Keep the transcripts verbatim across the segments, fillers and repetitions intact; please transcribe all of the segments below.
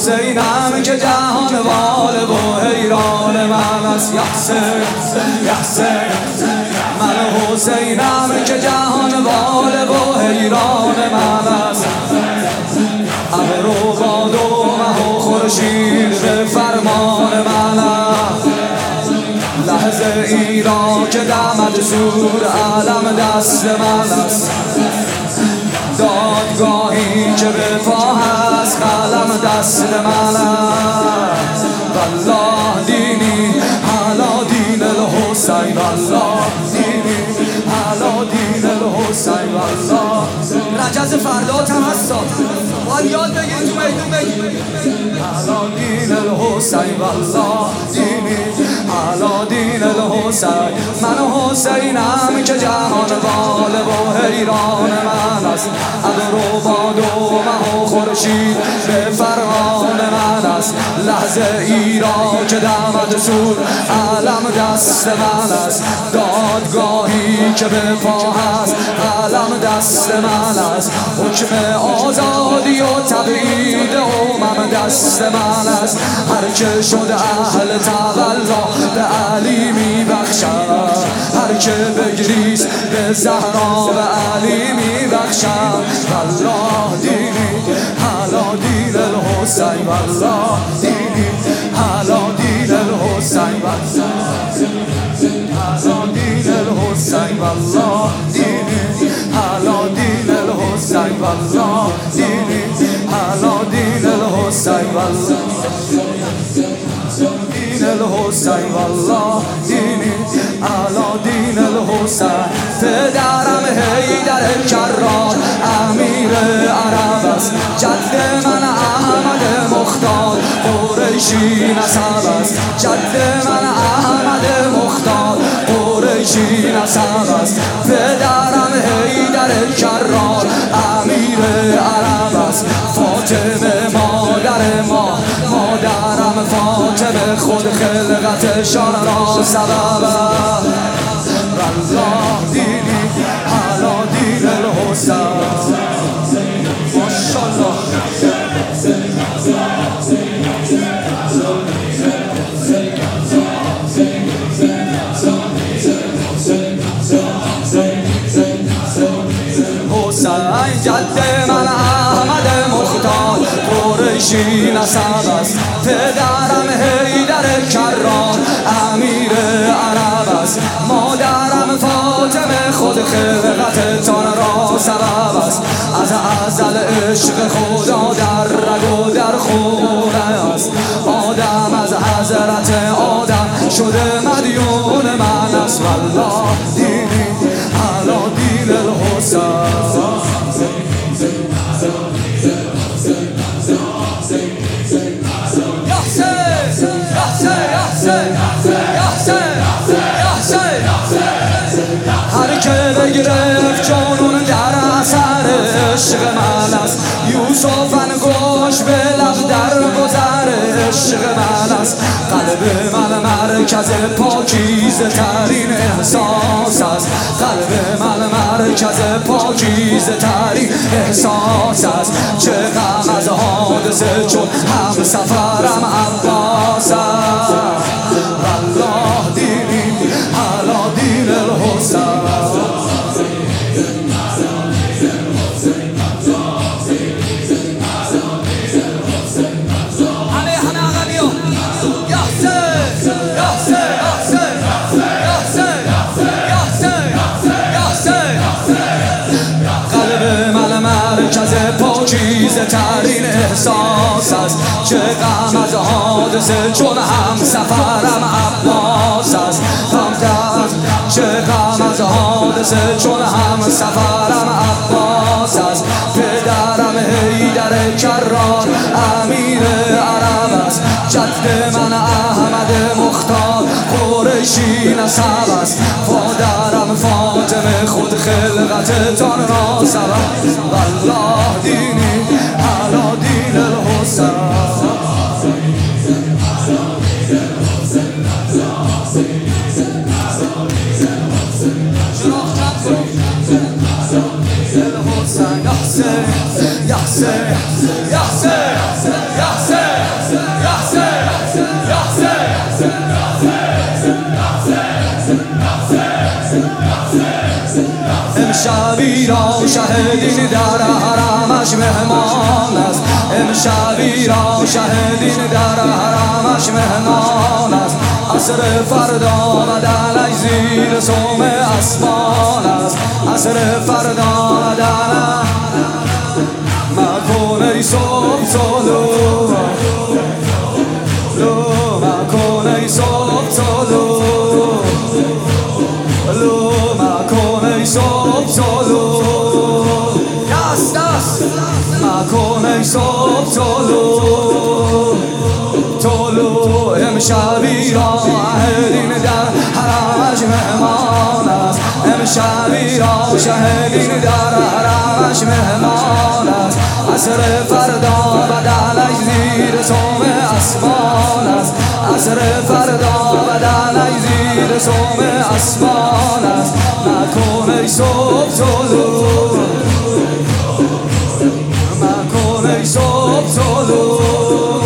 حسینم که جهان واله و حیران من است. یحسین یحسین من حسینم که جهان واله و حیران من است. ابر و باد و مه و خورشید به فرمان من است. لحظه ای را که دمد سور علم دست من است. دادگاهی که به پا هست قلم دست من است. والله دینی علی دین الحسین، والله دینی علی دین الحسین، والله. رجز فردا تمسا باید یاد بگیری تو میدون بگیری. علی دین الحسین، والله دینی علی دین الحسین. من حسینم که جهان واله و حیران من است. ابر و باد و مه و خورشید به فرمان من است. لحظه ای را که دمد سور علم دست من است. دادگاهی که به پا هست قلم دست من است. حکم آزادی و تبعید امم دست من است. هر که شده اهل تولا به علی می بخشد. هر که بگریست به زهرا به علی می بخشد. والله دینی علی دین الحسین، والله دینی علی دین الحسین، علی دین الحسین، والله دینی علی دین الحسین، والله دینی علی دین الحسین، والله دین الحسین، والله دینی علی دین الحسین. پدرم حیدر کرار امیر عرب است. جد من احمد مختار قریشی نسب است. جد من احمد مختار قریشی نسب است. پدرم حیدر کرار امیر عرب است. فاطمه مادر ما، مادرم فاطمه خود خلقتشان را سبب است. والله دینی علی دین الحسین، ماشاءالله. حسین جد من احمد مختار قریشی نسب است. پدرم حیدر کرار امیر عرب است. مادرم فاطمه خود خلقتتان را سبب است. از ازل عشق خدا در رگ و در خونه است. آدم از حضرت آدم شده مدیون من است. والله دینی علی دین الحسین. هر که بگرفت جانون در اثر عشق من است. یوسف انگوش به لب در گذر عشق من است. قلب من مرکز پاکیزه ترین احساس است. قلب من مرکز پاکیزه ترین احساس است. چه غم از حادثه چون هم سفرم عباس است. والله دینی علی دین الحسین. مرکز پاکیزه ترین احساس است. چه غم از حادثه چون هم سفرم عباس است. چه غم از حادثه چون هم سفرم عباس است. پدرم حیدر کرار امیر عرب است. جد من احمد مختار قریشی نسب است. مادرم فاطمه خود خلقتتان را سبب. والله دینی علی دین الحسین. Yahseh, Yahseh, Yahseh, Yahseh, Yahseh. امشب ایران شهدین در حرمش مهمان است. امشب ایران شهدین در حرمش مهمان است. عصر فردا بدنش زیر سوم اسمان است. عصر فردا بدنش مکن ای صبح طلوع لو مکن ای صبح طلوع لو مکن ای صبح طلوع دست دست مکن ای صبح طلوع طلوع امشب ایران شهدین در حرمش مهمان است. امشب ایران شهدین در حرمش مهمان است. عصر فردا بدنش زیر سوم اسمان است. عصر فردا بدنش زیر سوم اسمان است. مکن ای صبح طلوع مکن ای صبح طلوع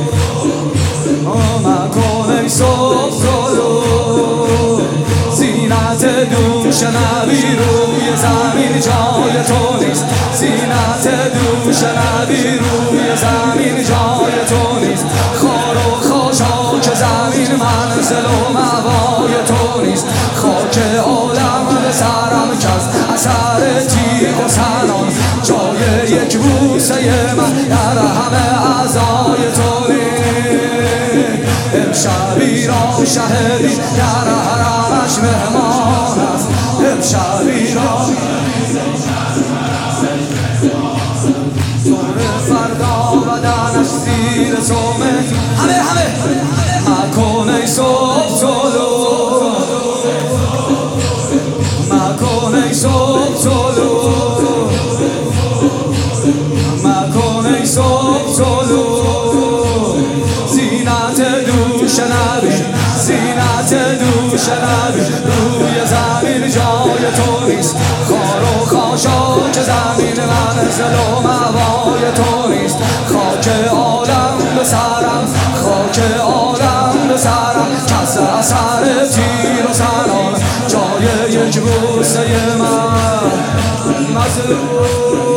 مکن ای صبح طلوع زینت دوش نبی روی زمین جای تو نیست. زینت دوش نبی روی زمین جای تو نیست. خار و خاشاک زمین منزل و موای تو نیست. خاک عالم به سرم کز اثر تیغ و سنان جای یک بوسه من در همه اعضای تو نیست. امشب ایران شهدین در حرمش مهمان است. امشب ایران سور فردا بدنش زیر سوم همه همه مکن ای صبح طلوع مکن ای صبح طلوع مکن ای صبح طلوع زینت دوش نبی زینت دوش نبی روی زمین جای تو نیست. خار و خاشاک زمین منزل و موای تو نیست. خاک عالم به سرم خاک عالم به سرم کس اثر تیر و سنان جای یک بوسه من مظلوم